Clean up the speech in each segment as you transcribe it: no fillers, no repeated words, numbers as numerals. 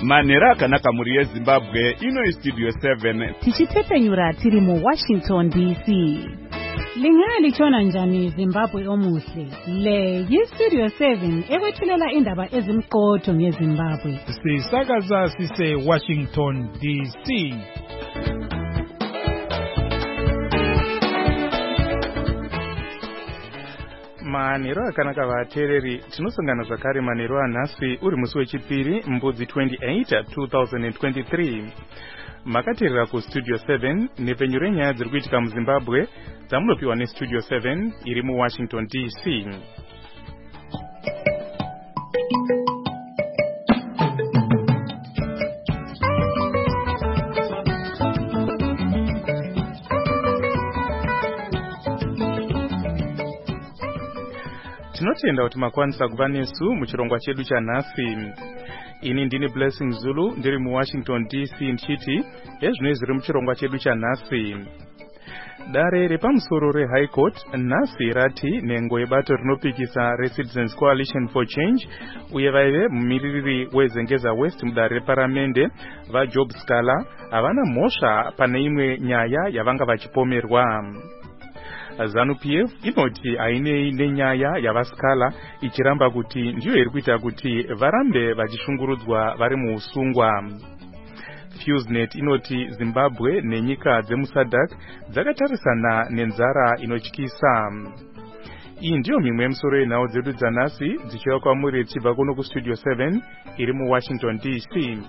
Manhero akanaka muri yeZimbabwe, ino Studio 7. Tichitepenyura tiri mu Washington DC. Lingalitshona njani Zimbabwe omuhle? Le yiStudio 7 ekwethulela indaba ezimqotho ngeZimbabwe. Sisakaza sise Washington DC. Manhero akanaka vateereri, tinosangana zvakare manhero anhasi uri musi wechipiri mbudzi 28 2023. Makateerera kuStudio 7 nepenyu renyaya dziri kuitika muZimbabwe dzamunopiwa neStudio 7 iri muWashington DC. Tinotenda kuti makwanisa kuva nesu muchirongwa chedu chanhasi. Ini ndini Blessing Zulu ndiri muWashington DC nchiti ezvino zviri muchirongwa chedu chanhasi. Dare repamusoro reHigh Court nhasi rati nhengo yebato rinopikisa reCitizens Coalition for Change uye vaive mumiririri weZengeza West mudare reparamende vaJob Scala havana mhosva pane imwe nyaya yavanga vachipomerwa. ZANU-PF inoti hainei nenyaya yavaScala ichiramba kuti ndiyo iri kuita kuti varambe vachishungurudzwa vari muusungwa. FuseNet inoti Zimbabwe nenyika dzemuSADC dzakatarisana nenzara inotyisa. Iyi ndiyo mimwe yemisoro yenhau dzedu dzanhasi dzichiuya kwamuri tichibva kuno kuStudio 7 iri muWashington DC.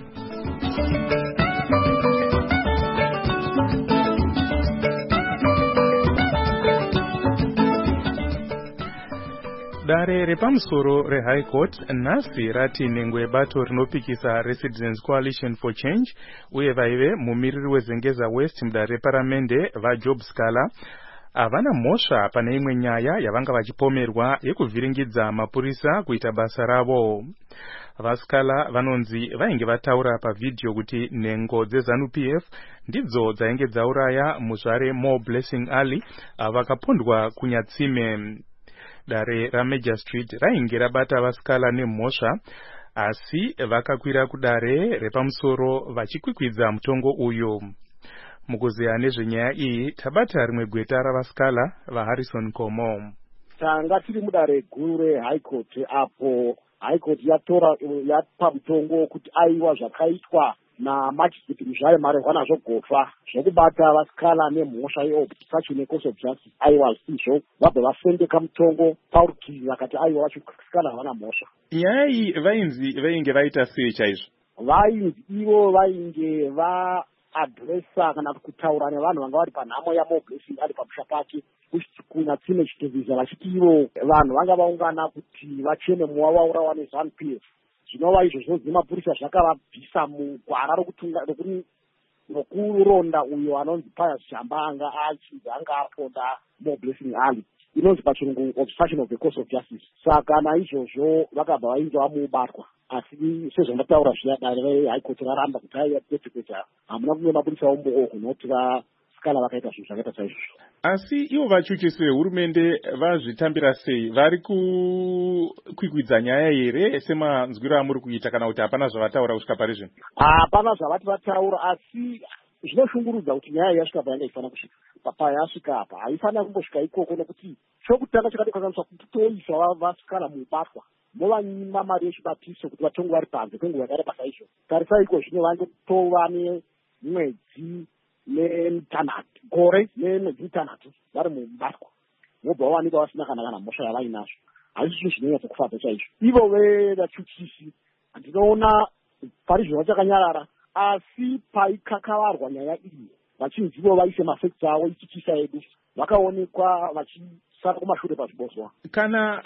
Dare repamusoro reHigh Court nhasi rati nhengo yebato rinopikisa reCitizens Coalition for Change uye vaive mumiriri weZengeza West mudare reparamende vaJob Scala havana mhosva pane imwe nyaya yavanga vachipomerwa yekuvhiringidza mapurisa kuita basa ravo. VaScala vanonzi vainge vataura pavhidhiyo kuti nhengo dzeZANU-PF ndidzo dzainge dzauraya muzvare Mo Blessing Ali vakapondwa kunyatsime. Dare raMajor Street rainge rabata vaScala nemhosva, asi vakakwira kudare repamusoro vachikwikwidza mutongo uyu. Mukuzeya nezvenyaya iyi tabata rimwe gweta ravaScala vaHarrison Komo. Tanga tiri mudare guru reHigh Court apo High Court yapa mutongo kuti aiwa zvakaitwa naMajistrate Muzvare Marehwana zvogofa zvokubata vaScala nemhosva yeobstruction yecourse of justice aiwa zvisizvo vabva vasendeka mutongo parutivi vakati aiwa vaScala havana mhosva. Nyaya iyi vainge vaita sei chaizvo? Vainzi ivo vainge vaadresa kana kutaura nevanhu vanga vari panhamo yaMo Blessing ari pamusha pake kunyatsime chitevisa vachiti ivo vanhu vanga vaungana kuti vachene mweya waurawa neZANU-PF. Zvinova izvozvo zvemapurisa zvakavabvisa mugwara rokuronda uyo anonzi Pius Chamba anga aponda Mo Blessing Ali inonzi pachirungu obstruction of the course of justice. Saka naizvozvo vakabva vainza vamubatwa, asi sezvandataura zviya dare reHigh Court raramba kuti aiyatetekuta hamuna kumwe mapurisa omboko noti vaScala vakaita zvinhu zvakaita saizvozvo. Asi ivo vachuchisi vehurumende vazvitambira sei? Vari kukwikwidza nyaya here semanzwiro amuri kuita kana kuti hapana zvavataura kusvika pari zvino? Hapana zvavati vataura, asi zvinoshungurudza kuti nyaya yasvika payanga ifanira kusvika payasvika apa haifanira kumbosvika ikoko, nekuti chokutanga chakadikwanisa kuti toisa vaScala mubatwa movanyima mari yechibatiso kuti vatongo vari panze kwenguva yakareba saizvo. Tarisai iko zvino vangotova nemwedzi nemutanhatu gore nemwedzi mitanhatu vari mubatwa, vobva vawanikwa vasina kana mhosva yavainazvo. Hazvi zvinhu zvinonyatsa kufadza chaizvo. Ivo vevachuchisi ndinoona pari zvino vachakanyarara, asi paikakavarwa nyaya iyi vachinzi vo vaise mafekti avo ichichisa edu vakaonekwa vachisara kumashure pazvibozwa. Kana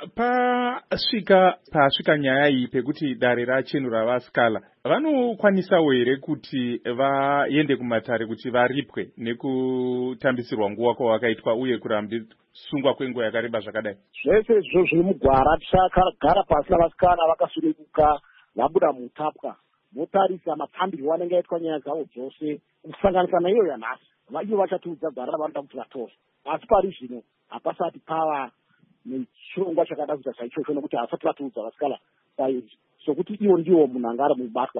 pasvika nyaya iyi pekuti dare rachenura vaScala, vanokwanisawo here kuti vaende kumatare kuti varipwe nekutambisirwa nguva kwavakaitwa uye kurambisungwa kwenguva yakareba zvakadai? Zvese izvo zviri mugwara tichagara pasi navaScala vakasununguka vabuda mutapwa votarisa mapambirwo anenge aitwa nyaya dzavo dzose kusanganisa naiyo yanhasi. Ivo vachatiudza gwara ravanoda kuti vatore, asi pari zvino hapasati pava nechirongwa chakada kuita saichocho, nokuti havasati vatiudza vaScala sokuti ivo ndivo munhu anga ari mubatwa.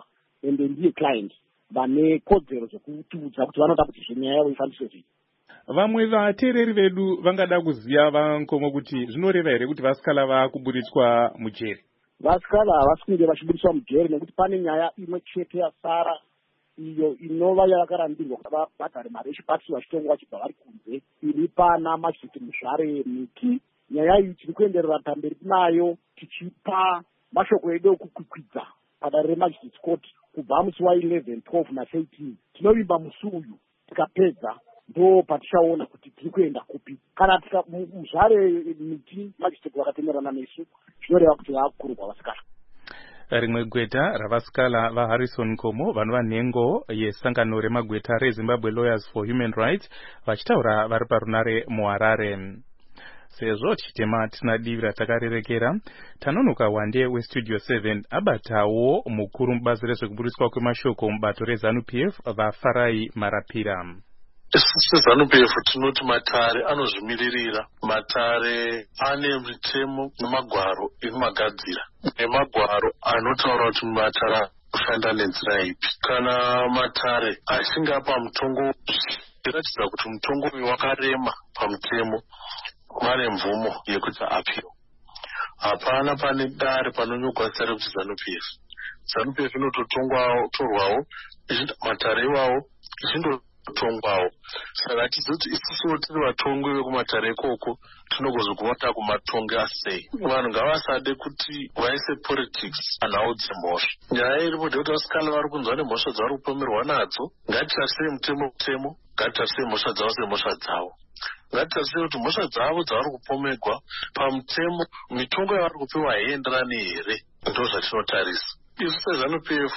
ende ndiye client vane kodzero dzokutiudza kuti vanoda kuti zvenyaya yavo ifambiswe zvii. Vamwe vateereri vedu vangada kuziva Vankomo kuti zvinoreva here kuti vasikala vakuburitswa mujeri? Vasikala havasi kunge vachiburitswa mujeri nekuti pane nyaya imwe chete yasara iyo inova yavakarambirwa kuti vabhadhare mari yechibatsiro vachitongwa vachibva vari kunze, iri pana Majisteti Muzvare Miki. Nyaya iyi tiri kuenderera pamberi nayo tichipa mashoko edu okukwikwidza padare reMajisteti Court kubva musi wa11, 12 na13. Tinovimba musi uyu, tikapedza ndo patichaona kuti tiri kuenda kupi. Kana Muzvare Miki Majisteti vakatenderana nesu, zvinoreva kuti vakurwa vasikala. Rimwe gweta ravasikala vaHarrison Nkomo vanova nhengo yesangano remagweta reZimbabwe Lawyers for Human Rights vachitaura vari parunare muHarare. Sezvo tichitema tisina divi ratakarerekera, Tanonoka Wande weStudio 7 abatawo mukuru mubazi rezvekuburitswa kwemashoko mubato reZANU-PF vaFarai Marapira. SeZANU-PF tinoti matare anozvimiririra. Matare ane mitemo nemagwaro ekumagadzira, nemagwaro anotaura kuti matare anoshanda nenzira ipi. Kana matare achinge apa mutongo zvichiratidza kuti mutongo uyu wakarema pamutemo, mane mvumo yekuti apiro. Hapana pane dare panonyogwa zita rekuti ZANU-PF. ZANU-PF inototorwawo matare iwawo ichindotongwawo. Saka tizoti isusu tiri vatongi vekumatare ikoko tinogozogona kumatonge asei. Vanhu ngavasade kuti vaise politics panhau dzemhosva. Nyaya iripo ndekuti vasikala vari kunzwa nemhosva dzavari kupomerwa nadzo. Ngatitarisei mutemo, ngatitarisei mhosva dzavo semhosva dzavo. Ngatitasire kuti mhosva dzavo dzavari kupomerwa pamutemo, mitongo yavari kupiwa haienderani here. Ndo zvatinotarisa. Isu seZANU-PF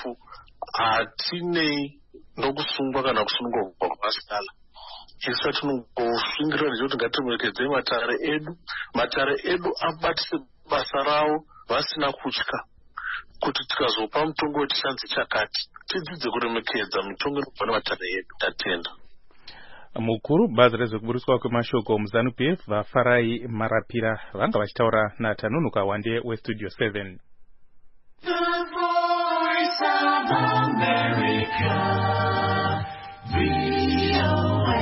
hatinei ndokusungwa kana kusunungurwa kwavasikala. Isu tinongosvingira ndechoti ngatiremekedze matare edu abatise basa ravo vasina kutya, kuti tikazopa mutongo wetichanzi chakati tidzidze kuremekedza mitongo inobva nematare edu. Tatenda. Mukuru bazi rezvekuburitswa kwemashoko muZANU-PF vaFarai Marapira vanga vachitaura naTanonoka Wande weStudio 7. The Voice of America, VOA.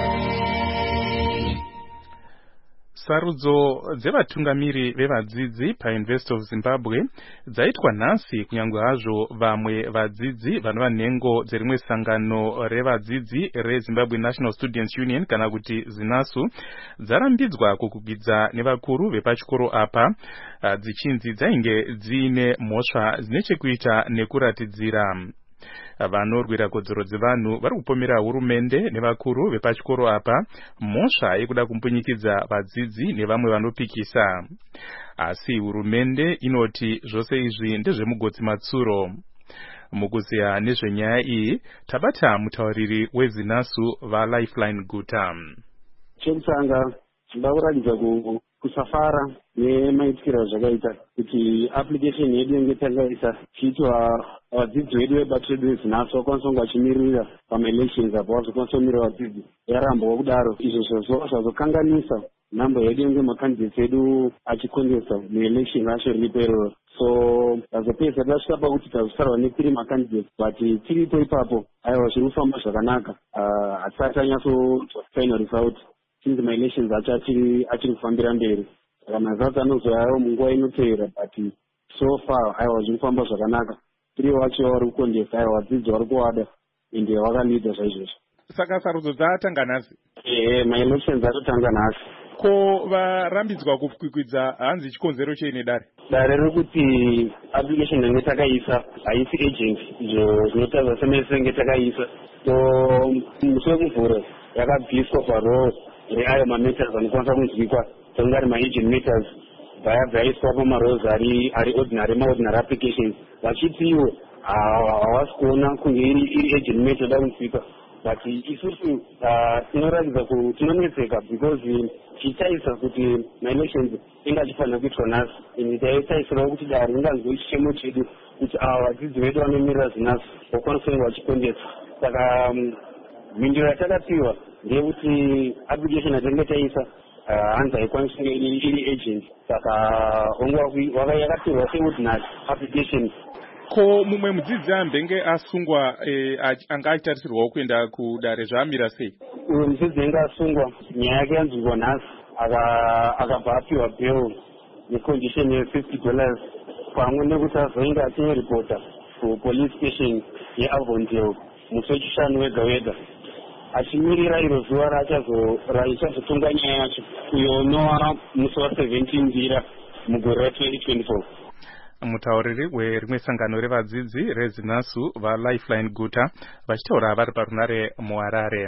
Sarudzo dzevatungamiri vevadzidzi paUniversity of Zimbabwe dzaitwa nhasi, kunyange hazvo vamwe vadzidzi vanova nhengo dzerimwe sangano revadzidzi reZimbabwe National Students Union kana kuti ZINASU dzarambidzwa kukugidza nevakuru vepachikoro apa, dzichinzi dzainge dziine mhosva dzine chekuita nekuratidzira. Vanorwira kodzero dzevanhu vari kupomera hurumende nevakuru vepachikoro apa mhosva yekuda kumbunyikidza vadzidzi nevamwe vanopikisa. Asi hurumende inoti zvose izvi ndezvemugotsi matsuro. Mukuziya nezvenyaya iyi tabata mutauriri weZINASU vaLifeline Guta. Chekutanga tinoda kuratidza kusafara nemaitikiro azvakaita kuti application yedu inge takaisa chiitwa vadzidzi vedu vebato redu reZINASU vakwanisa kunge vachimirira pamaelections apo vazokwanisa kumirira vadzidzi. Yarambwa kudaro, izvo zvazokanganisa nhamba yedu inge makandidates edu achikondesa muelection acho riripo iroro. So tazopedza tasvika pakuti tazosarwa ne3 makandidates, but tiripo ipapo aiwa zviri kufamba zvakanaka. Hatisati tanyatsotsva final result since maelections acho achiri kufambira mberi. Saka maresults anozoyawo munguva inotevera, but so far aiwa zviri kufamba zvakanaka. Tiri wacho vari kukondesa, aiwa vadzidzi vari kuwada ende vakalidza zvaizvozvo. Saka sarudzo dzatanga nhasi? Maelections atotanga nhasi. Ko varambidzwa kukwikwidza hanzi chikonzero chei nedare? Dare rekuti application yange takaisa haisi agent, izvo zvinotaridza semese takaisa. So musi wekuvhura yakabviswa parole reayo mameters anokwanisa kunzwikwa songa ari maagent meters, bvayabva yaiswa pamarows ari ordinary maordinary applications, vachiti iwo havasi kuona kunge iri agent meter da kunzwika. But isusu tinoratidza kuti tinonetseka because tichaisa kuti maelections inge achifanira kuitwa nhasi, ende taitaisirawo kuti dare inganzwe chichemo chedu kuti ava vadzidzi vedu vanomirira ZINASU vakwanisa kunge vachikondesa. Saka mhinduro yatakapiwa ndeyekuti application yatinenge taisa hanzi haikwanisi kunge iri agent. Saka yakapirwa seordinary application ko mumwe mudzidzi ambenge asungwa anga achitarisirwawo kuenda kudare zvaamira sei? Uyo mudzidzi anga asungwa nyaya yake yanzwirwa nhasi akabva apiwa bail necondition $50 pamwe nekuti azoenda achinyoripota kupolice station yeAvondale musi wechishanu wega wega achimirira iro zuva raichazotonga nyaya yacho kuyonova musi wa17 Mbira mugore ra2024. mutauriri werimwe sangano revadzidzi rezinasu vaLifeline Guta vachitaura vari parunare muHarare.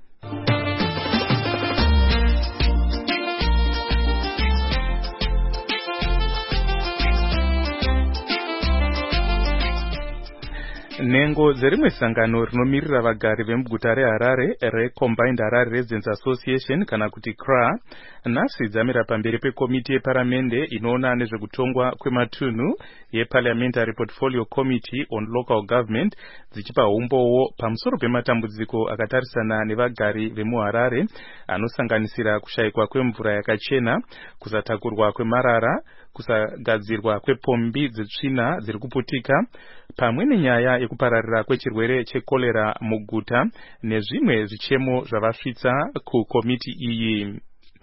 Nhengo dzerimwe sangano rinomirira vagari vemuguta reHarare reCombined Harare Residents Association kana kuti CRA nhasi dzamira pamberi pekomiti yeparamende inoona nezvekutongwa kwematunhu yeParliamentary Portfolio Committee on Local Government dzichipa umbowo pamusoro pematambudziko akatarisana nevagari vemuHarare anosanganisira kushayikwa kwemvura yakachena, kusatakurwa kwemarara, kusagadzirwa kwepombi dzetsvina dziri kuputika, pamwe nenyaya yekupararira kwechirwere chekolera muguta nezvimwe zvichemo zvavasvitsa kukomiti iyi.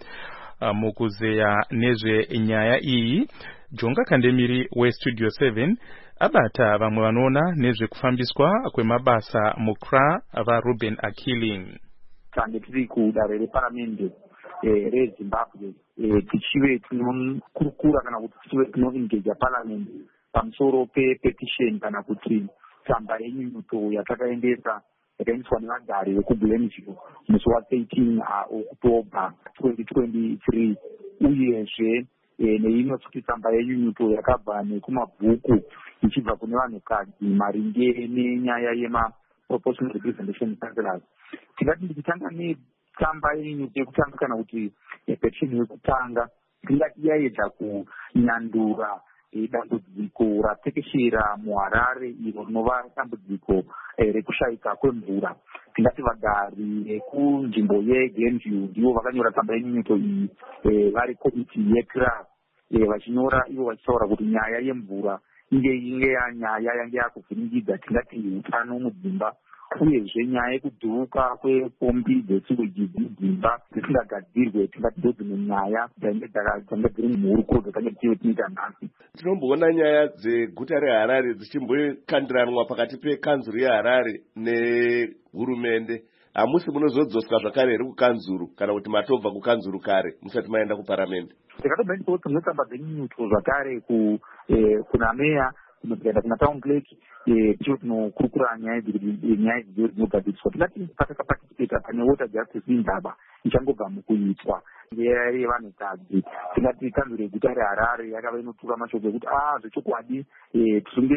Mukuzeya nezvenyaya iyi, Jonga Kandemiri weStudio 7 abata vamwe vanoona nezvekufambiswa kwemabasa muCRA vaRuben Akili. Tange tiri kudare reparamende reZimbabwe tichive tinokurukura kana kuti tichive tinoengeja parliament pamusoro petition kana kuti tsamba yenyunyuto yatakaendesa yakaendeswa nevagari vekuBulanville musi wa13 Oktoba 2023 uyezve neimwe futi tsamba yenyunyuto yakabva nekumabhuku ichibva kune vanhukadzi maringe nenyaya yemaproportional representation councillors. Tingati ndichitanga netsamba yenyunyuto yekutanga kana kuti petition yekutanga tingati yaedza kunyandura dambudziko ratekeshera muHarare iro rinova dambudziko rekushayika kwemvura. Tingati vagari vekunzvimbo yeGlenview ndivo vakanyora tsamba yenyunyuto iyi vari komiti yeCRA vachinyora ivo vachitaura kuti nyaya yemvura inge nyaya yange yakuvhiringidza tingati utano mudzimba, uyezve nyaya yekudhuruka kwepombi dzesiweji dzimba dzisingagadzirwe tingati ndodzimwe nyaya dzanga dziri muhurukuro dzatange tichive tinoita nhasi. Tinomboona nyaya dzeguta reHarare dzichimbokandiranwa pakati pekanzuru yeHarare nehurumende. Hamusi munozodzoswa zvakare here kukanzuru kana kuti matobva kukanzuru kare musati maenda kuparamende? Tikatobva ndipoti tsamba dzenyunyuto zvakare kuna meya tikaenda kuna town clerk ticho tinokurukura nyaya idzi dzinogadziriswa. Tingati patakaparticipata pane water justice indaba ichangobva mukuitwa yevanhukadzi. Tingati kanzuro yeguta reHarare yakava inotura mashoko ekuti zvechokwadi tisunge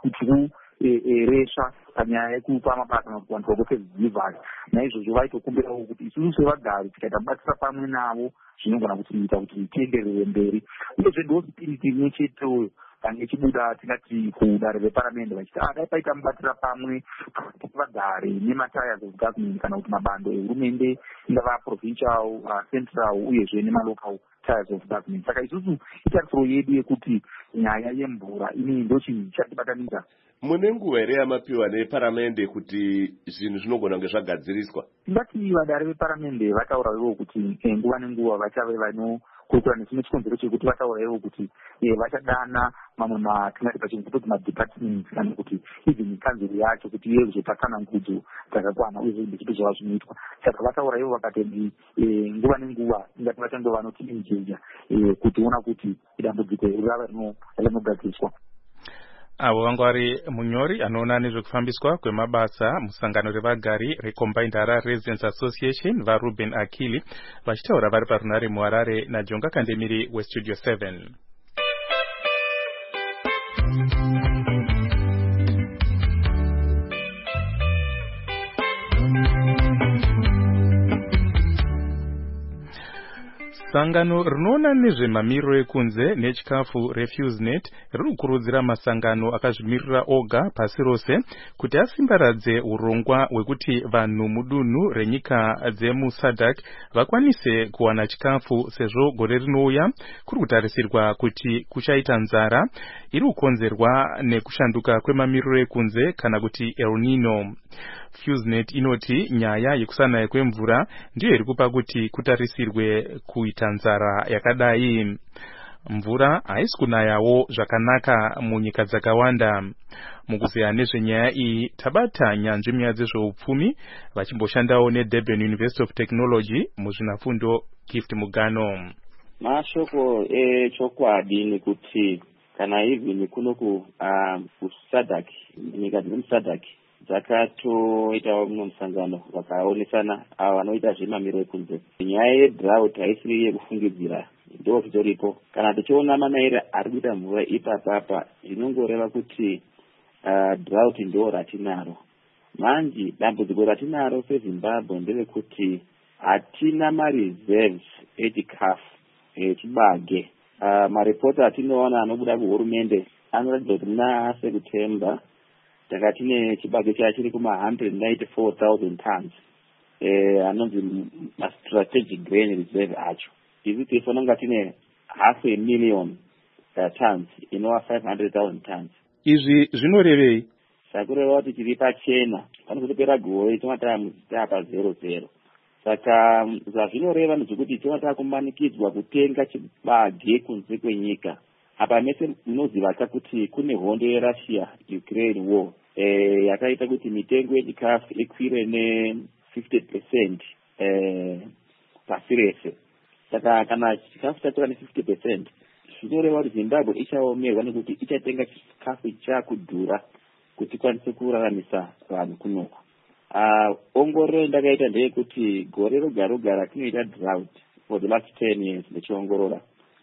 resha panyaya yekupa mabasa kuvanhu vakokezivhari. Naizvozvo vaitokumbirawo kuti isusu sevagari tikaita batsira pamwe navo zvinogona kutiita kuti tienderere mberi. Uyezve ndo spiriti imwe cheteyo kange chibuda tingati kudare reparamende vachiti dai paita mubatira pamwe vagari nematires of government kana kuti mabando ehurumende ingava provincial, central uyezve nemalocal tires of government. Saka isusu itarisiro yedu yekuti nyaya yemvura ini ndo chinhu chatibatanidza. Mune nguva here yamapiwa neparamende kuti zvinhu zvinogona kunge zvagadziriswa? Tingati vadare veparamende vataura ivo kuti nguva nenguva vachave vanokurukura nechimwe chikonzero chekuti vataura ivo kuti vachadana mamwe tingati pachingutoti madepartments kana kuti even kanzuro yacho kuti yezvepatsanangudzo dzakakwana uyezve ndechito zvava zvinoitwa. Saka vataura ivo vakati nguva nenguva tingati vachange vanotiengeja kutiona kuti dambudziko rava rinogadziriswa. Avo vanga vari munyori anoona nezvekufambiswa kwemabasa musangano revagari reCombined Harare Residents Association vaRuben Akili vachitaura vari parunare muHarare naJonga Kandemiri weStudio 7. Sangano rinoona nezvemamiriro ekunze nechikafu RefuseNet riri kukurudzira masangano akazvimirira oga pasi rose kuti asimbaradze urongwa hwekuti vanhu mudunhu renyika dzemuSADC vakwanise kuwana chikafu, sezvo gore rinouya kuri kutarisirwa kuti kuchaita nzara iri kukonzerwa nekushanduka kwemamiriro ekunze kana kuti El Nino. FuseNet inoti nyaya yekusanaya kwemvura ndiyo iri kupa kuti kutarisirwe kuita nzara yakadai. Mvura haisi kunayawo zvakanaka munyika dzakawanda. Mukuzeya nezvenyaya iyi tabata nyanzvi munyaya dzezveupfumi vachimboshandawo neDurban University of Technology muzvinafundo Gift Mugano. Mashoko echokwadi nekuti kana even kunoku kuSADC, nyika dzemuSADC dzakatoitawo mumwe musangano vakaonesana avo vanoita zvemamiriro ekunze. Nyaya yedrought haisiri yekufungidzira, ndo zvitoripo. Kana tichiona manayira ari kuita mvura ipapapa, zvinongoreva kuti drought ndo ratinaro. Manje dambudziko ratinaro seZimbabwe nderekuti hatina mareserves echikafu chibage. Maripoti atinoona anobuda kuhurumende anoratidza kuti muna Sekutemba takatine chibage chachiri kuma 194,000 tons anonzi strategic grain reserve acho. Izi tifona kunga tine 500,000 tons inova 500,000 tons. Izvi zvinorevei? Zvakureva kuti tiri pachena, pane kutopera gore tinotava pa00. Saka zvazvinoreva ndezvekuti tinotava kumanikidzwa kutenga chibage kunze kwenyika. Apa mese munoziva kuti kune hondo yeRussia Ukraine war yakaita kuti mitengo yechikafu ikwire ne50% pasi rese. Saka kana chikafu chakwira ne50%, zvinoreva kuti Zimbabwe ichaomerwa nekuti ichatenga chikafu chakudhura kuti kwanise kuraramisa vanhu kunoku. Ongororo ndakaita ndeyekuti gore roga roga ratinoita drought for the last 10 years ndichiongorora,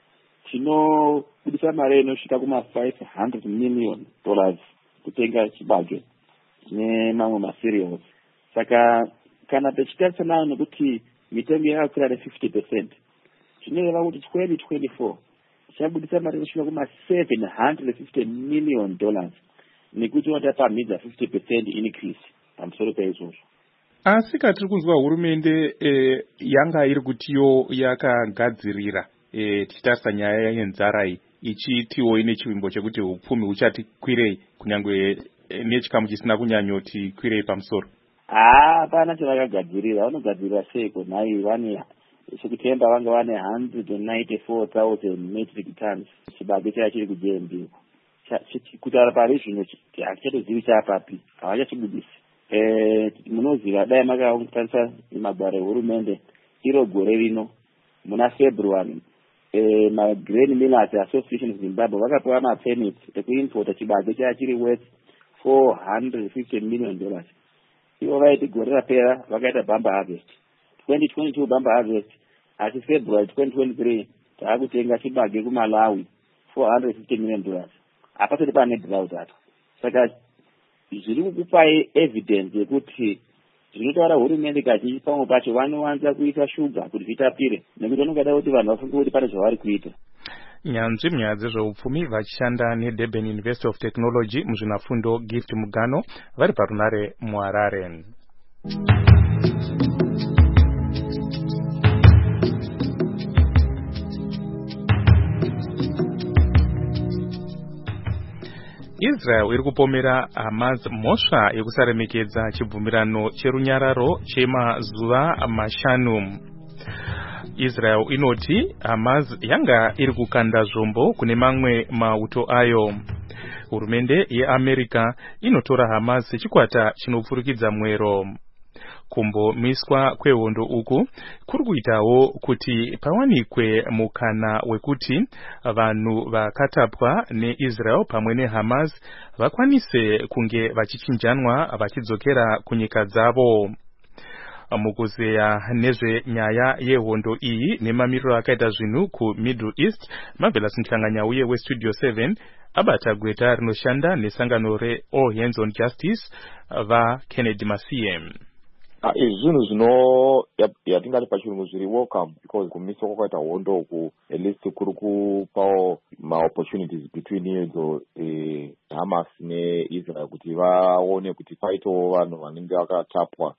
tinobudisa mari inosvika kuma $500 million kutenga chibage nemamwe macereals. Saka kana tichitarisana nekuti mitengo yakakwira ne50%, zvinoreva kuti 2024 chabudisa mari inosvika kuma $750 million nekuti watapamhidza 50% increase pamusoro peizvozvo. Asi katiri kunzwa hurumende yanga iri kutiyo yakagadzirira tichitarisa nyaya yenzara iyi ichitiwo ine chivimbo chekuti upfumi huchati kwirei kunyange nechikamu chisina kunyanyoti kwirei pamusoro. Hapana chavakagadzirira. Vanogadzirira seiko? Nhai vane Sekutemba vanga vane 194,000 metric tons chibage chachiri kuJNB. Kutaura pari zvino hachatozivi chapapi, havachachibudisi. Munoziva dai makatarisa magwaro ehurumende iro gore rino muna February, maGrain Millers Association Zimbabwe vakapiwa mapermit ekuimporta chibage chachiri worth $450 million. Ivo vaiti gore rapera vakaita bamba harvest 2022 bamba harvest, asi February 2023 taakutenga chibage kuMalawi $450 million. Hapasati pane drought apo. Saka zviri kukupai evidence yekuti zvinotaura hurumende kazhinji pamwe pacho vanowanza kuisa shuga kuti zvitapire, nekuti vanongada kuti vanhu vafunge kuti pane zvavari kuita. Nyanzvi munyaya dzezveupfumi vachishanda neDurban University of Technology muzvinafundo Gift Mugano vari parunare muHarare. Israel iri kupomera Hamas mhosva yekusaremekedza chibvumirano cherunyararo chemazuva mashanu. Israel inoti Hamas yanga iri kukanda zvombo kune mamwe mauto ayo. Hurumende yeAmerica inotora Hamas sechikwata chinopfurikidza mwero. Kumbomiswa kwehondo uku kuri kuitawo kuti pawanikwe mukana wekuti vanhu vakatapwa neIsrael pamwe neHamas vakwanise kunge vachichinjanwa vachidzokera kunyika dzavo. Mukuzeya nezvenyaya yehondo iyi nemamiriro akaita zvinhu kuMiddle East, mabvela sinhlanganya uye weStudio 7 abata gweta rinoshanda nesangano reAll Hands on Justice vaKennedy Masiem. Zvinhu zvino yatingati pachirungu zviri welcome, because kumisa kwakaita hondo uku at least kuri kupawo ma-opportunities between idzo Hamas neIsrael kuti vaone kuti paitawo vanhu vanenge vakatapwa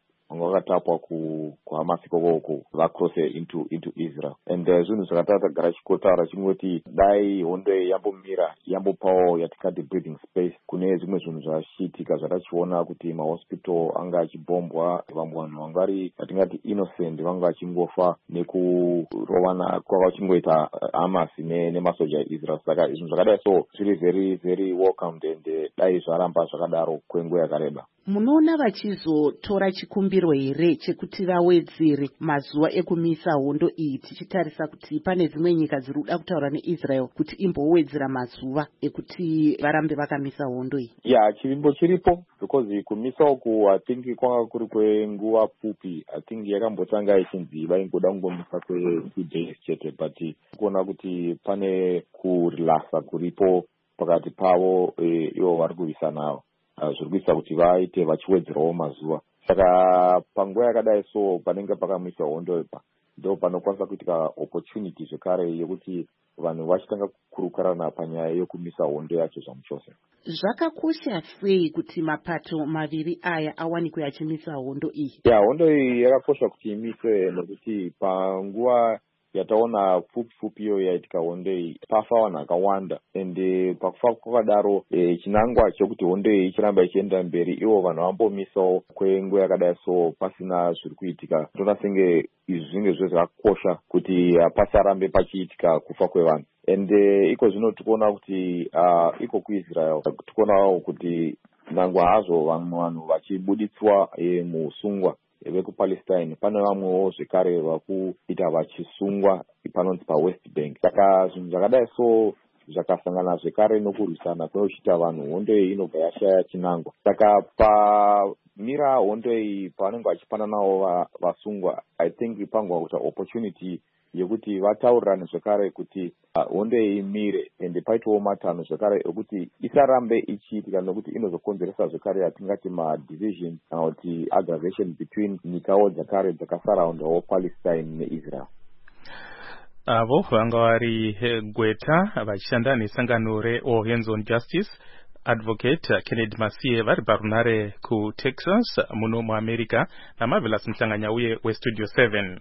kuHamas ikoko vacrosse into Israel. And zvinhu zvakatagara chikotaura chingoti dai hondo yambomira yambopawo yatingati breathing space kune zvimwe zvinhu zvashitika zvatachiona kuti mahospital anga achibombwa, vamwe vanhu vanga vari yatingati innocent vanga vachingofa nekurovana kwavachingoita Hamas nemasoja eIsrael. Saka zvinhu zvakadai so zviri very very welcomed and dai zvaramba zvakadaro kwenguva yakareba. Munoona vachizotora chikumbiro here chekuti vawedzere mazuva ekumisa hondo iyi, tichitarisa kuti pane dzimwe nyika dziri kuda kutaura neIsrael kuti imbowedzera mazuva ekuti varambe vakamisa hondo iyi? Chivimbo chiripo, because kumisa uku I think kwanga kuri kwenguva pfupi. I think yakambotanga ichinzi vaingoda kungomisa kwe2 days chete, but kuona kuti pane kurilasa kuripo pakati pavo ivo vari kuvisa navo. Zviri kuisa kuti vaite vachiwedzerawo mazuva. Saka panguva yakadai so panenge pakamisa hondo ndo panokwanisa kuitika opportunity zvekare yekuti vanhu vachitanga kukurukarana panyaya yokumisa hondo yacho zvamuchose. Zvakakosha sei kuti mapato maviri aya awanikwe achimisa hondo iyi? Hondo iyi yakakosha kuti imiswe nekuti panguva yataona pfupi iyo yaitika hondo iyi pafa vanhu akawanda, ende pakufa kwakadaro chinangwa chekuti hondo iyi ichiramba ichienda mberi ivo vanhu vambomisawo kwenguva yakadai so pasina zviri kuitika. Ndona senge izvi zvinge zvakakosha kuti pasarambe pachiitika kufa kwevanhu. Ende iko zvino tikuona kuti iko kuIsrael tikuonawo kuti nangwa hazvo vamwe vanhu vachibuditswa muusungwa vekupalestine, pane vamwewo zvekare vakuita vachisungwa panonzi paWest Bank. Saka zvinhu zvakadai so zvakasangana zvekare nokurwisana kweuchita vanhu, hondo iyi inobva yashaya chinangwa. Saka pamira hondo iyi pavanenge vachipananawo vasungwa, I think pangwa kuita opportunity yekuti vataurirane zvekare kuti hondo iyi imire, ende paitowo matanho zvekare ekuti isarambe ichiitika nokuti inozokonzeresa zvekare yatingati madivision kana kuti aggravation between nyikawo dzakare dzakasaraundawo Palestine neIsrael. Avo vanga vari Gweta vachishanda nesangano reAll Hands on Justice, Advocate Kennedy Masie vari parunare kuTexas muno muAmerica, naMarvelous Mhlanganya uye weStudio 7.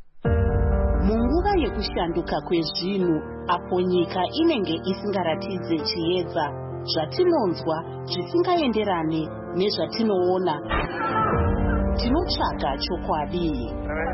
Munguva yekushanduka kwezvinhu, apo nyika inenge isingaratidze chiedza, zvatinonzwa zvisingaenderane nezvatinoona, tinotsvaga chokwadi.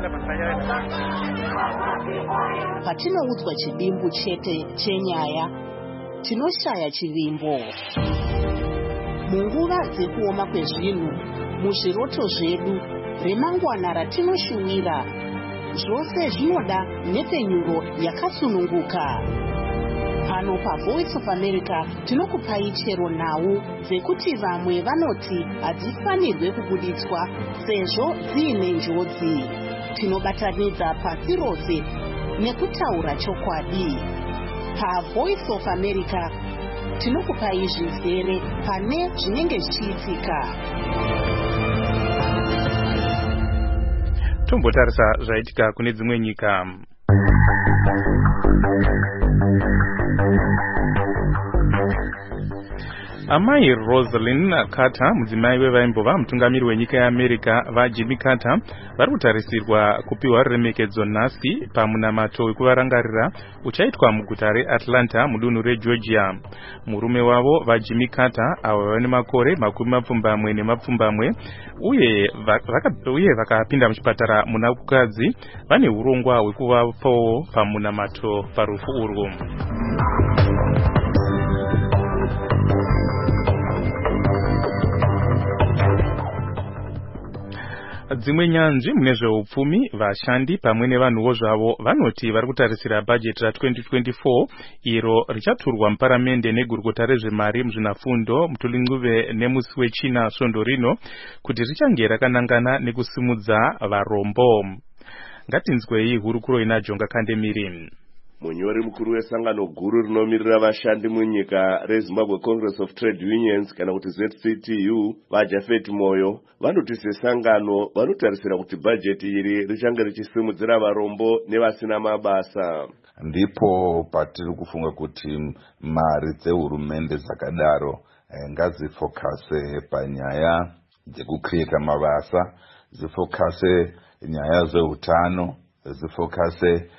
Patinoudzwa chidimbu chete chenyaya, tinoshaya chivimbo. Munguva dzekuoma kwezvinhu, muzviroto zvedu, remangwana ratinoshuwira, zvose zvinoda nhepfenyuro yakasununguka. Pano paVoice of America tinokupai chero nhau dzekuti vamwe vanoti hadzifanirwe kubuditswa sezvo dziine njodzi. Tinobatanidza pasi rose nekutaura chokwadi. PaVoice of America tinokupai zvizere pane zvinenge zvichiitika. Tombotarisa zvaitika kune dzimwe nyika. Amai Rosalynn Carter, mudzimai wevaimbova mutungamiri wenyika yeAmerica vaJimmy Carter, vari kutarisirwa kupiwa remekedzo nhasi pamunamato wekuvarangarira uchaitwa muguta reAtlanta mudunhu reGeorgia. Murume wavo vaJimmy Carter avo vane makore 27 uye vakapinda muchipatara muna kukadzi vane urongwa hwekuvapawo pamunamato parufu urwu. Dzimwe nyanzvi mune zveupfumi, vashandi pamwe nevanhuwo zvavo vanoti vari kutarisira bhajeti ra2024 iro richaturwa muparamende negurukota rezvemari muzvinafundo Muthulincuve nemusi wechina svondo rino kuti richange rakanangana nekusimudza varombo. Ngatinzwei hurukuro ina Jonga Kandemiri. munyori mukuru wesangano guru rinomirira vashandi munyika rezimbabwe congress of trade unions kana kuti ZCTU vaJafet Moyo vanoti sesangano vanotarisira kuti bhajeti iri richange richisimudzira varombo nevasina mabasa. Ndipo patiri kufunga kuti mari dzehurumende dzakadaro ngadzifokase panyaya dzekucreata mabasa, dzifokase nyaya dzeutano, dzifokase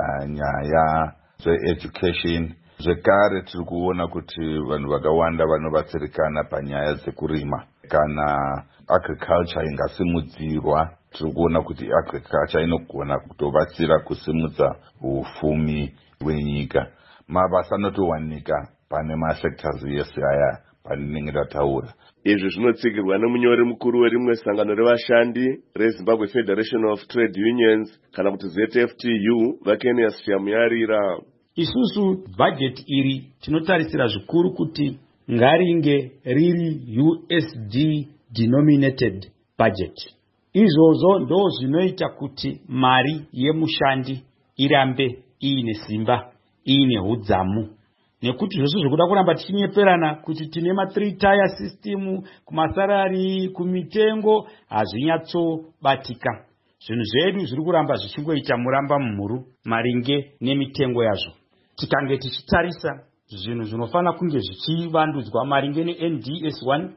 panyaya dzeeducation. Zvekare tiri kuona kuti vanhu vakawanda vanobatsirikana panyaya dzekurima. Kana agriculture ingasimudzirwa, tiri kuona kuti agriculture inogona kutobatsira kusimudza ufumi hwenyika. Mabasa anotowanika pane masectors yese aya paninenge ndataura. Izvi zvinotsigirwa nemunyori mukuru werimwe sangano revashandi reZimbabwe Federation of Trade Unions kana kuti ZFTU Vakenius Shamuyarira. Isusu budget iri tinotarisira zvikuru kuti ngaringe riri USD denominated budget. Izvozvo ndo zvinoita kuti mari yemushandi irambe iine simba, iine hudzamu. Nekuti zvose zvekuda kuramba tichinyeperana kuti tine ma3 tier system kumasarari kumitengo hazvinyatsobatika. Zvinhu zvedu zviri kuramba zvichingoita muramba mumhuru maringe nemitengo yazvo. Tikange tichitarisa zvinhu zvinofana kunge zvichivandudzwa maringe neNDS1,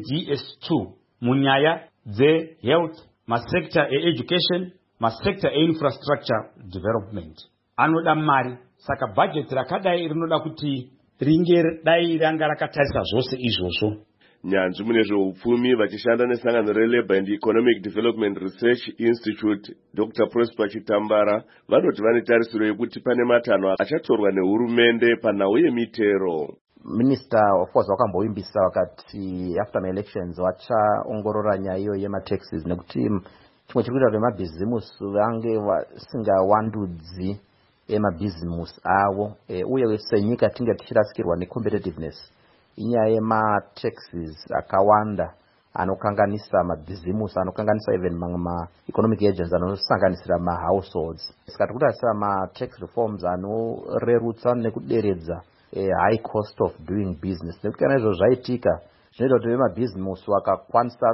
NDS2 munyaya dzehealth, masekta education, masekta infrastructure development. Anoda mari. Saka budget rakadai rinoda kuti ringe dai ranga rakatarisa zvose izvozvo. Nyanzvi mune zveupfumi vachishanda nesangano reLabour and Economic Development Research Institute Dr. Prosper Chitambara vanoti vane tarisiro yekuti pane matanho achatorwa nehurumende panhau yemitero. Minister of course wakamboimbisa wakati after my elections vachaongorora nyaya iyo yemataxes nekuti chimwe chiri kuita vemabhizimusi vange vasingawandudzi emabhizimusi avo uye senyika tinge tichirasikirwa necompetitiveness. Inyaya yemataxes akawanda anokanganisa mabhizimusi, anokanganisa even ma-economic agents anosanganisira ma-households. Saka tiri kutarisira ma-tax reforms anorerutsa nekuderedza high cost of doing business. Nekuti kana izvo zvaitika zvinoita kuti vemabhizimusi vakakwanisa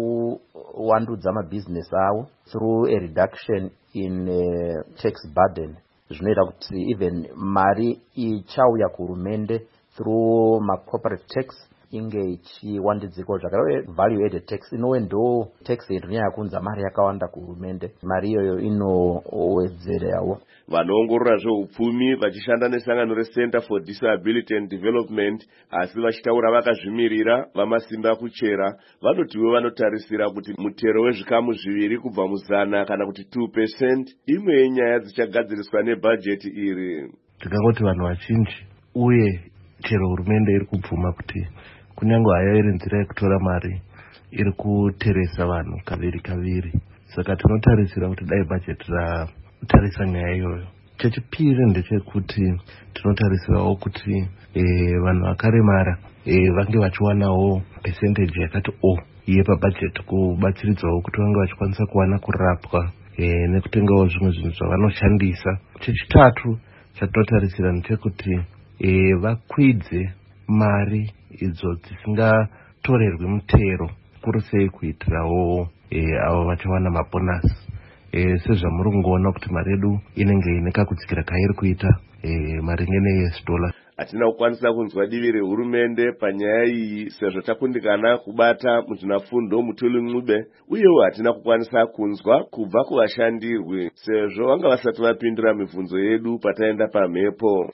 kuwandudza mabhizinesi avo through a reduction in tax burden. Zvinoita kuti even mari ichauya kuhurumende through ma-corporate tax inge ichiwandudzika zvakare. Value added tax inove ndo tax irinyaya kunza mari yakawanda kuhurumende. Mari iyoyo inowedzerawo. Vanoongorora zveupfumi vachishanda nesangano reCenter for Disability and Development asi vachitaura vakazvimirira vamasimba kuchera vanotiwo vanotarisira kuti mutero wezvikamu zviviri kubva muzana kana kuti 2% imwe yenyaya dzichagadziriswa nebhajeti iri. Tikangoti vanhu vazhinji uye chero hurumende iri kubvuma kuti kunyange haya iri nzira yekutora mari iri kuteresa vanhu kaviri. Saka tinotarisira kuti dai bhajeti ratarisa nyaya iyoyo. Chechipiri ndechekuti tinotarisirawo kuti vanhu vakaremara vange vachiwanawo percentage yakati yepabhajeti kubatsiridzawo kuti vange vachikwanisa kuwana kurapwa nekutengawo zvimwe zvinhu zvavanoshandisa. Chechitatu chatinotarisira ndechekuti vakwidze mari idzo dzisingatorerwi mutero kuru sei kuitirawo avo vachawana mabonasi. Sezvamuri kungoona kuti mari yedu inenge ine kakutsikira kairi kuita maringe neUS dollar. Hatina kukwanisa kunzwa divi rehurumende panyaya iyi sezvo takundikana kubata muzvinafundo Mutuli Ncube uyewo hatina kukwanisa kunzwa kubva kuvashandirwi sezvo vanga vasati vapindura mibvunzo yedu pataenda pamhepo.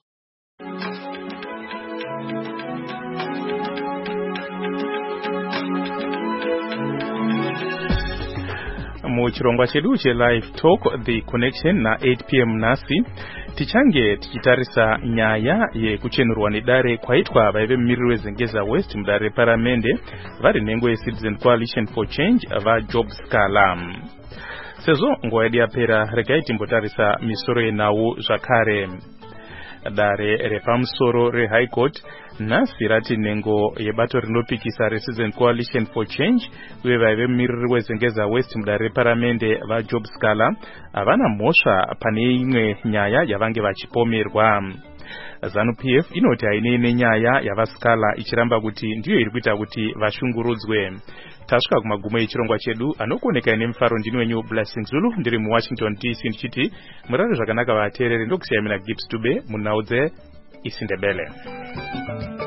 Muchirongwa chedu che-Live Talk The Connection na 8 p.m. nasi tichange tichitarisa nyaya yekuchenurwa nedare kwaitwa vaivemumiriri wezengeza West mudare reparamende vari nhengo yeCitizen Coalition for Change vaJob Scala. Sezvo nguva yedu yapera regai timbotarisa misoro yenhau zvakare. dare repamusoro reHigh Court nhasi rati nhengo yebato rinopikisa reCitizen Coalition for Change uye vaive mumiriri wezengeza West mudare reparamende vaJob Scala havana mhosva pane imwe nyaya yavange vachipomerwa. ZANU-PF inoti haine nenyaya yavaScala ichiramba kuti ndiyo iri kuita kuti vashungurudzwe. Tasvika kumagumo echirongwa chedu anokuoneka nemufaro ndini wenyu Blessing Zulu ndiri muWashington DC ndichiti murare zvakanaka vateereri ndokusiyamira Gibbs Dube munhau dzeIsindebele.